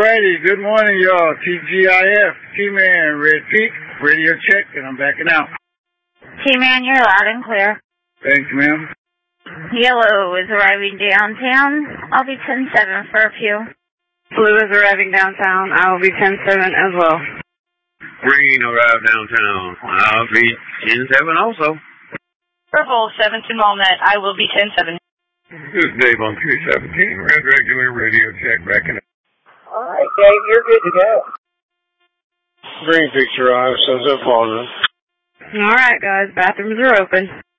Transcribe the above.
righty, good morning, y'all. TGIF, T-Man, Red Peak, radio check, and I'm backing out. T-Man, you're loud and clear. Thanks, ma'am. Yellow is arriving downtown. I'll be 10-7 for a few. Blue is arriving downtown. I will be 10-7 as well. Green arrived downtown. I'll be 10-7 also. Purple, 7 to Malnet. I will be 10-7. This is Dave on 317, Red Regular Radio Check, backing up. All right, Dave, you're good to go. Green Peaks arrived, sends up positive. All right, guys, bathrooms are open.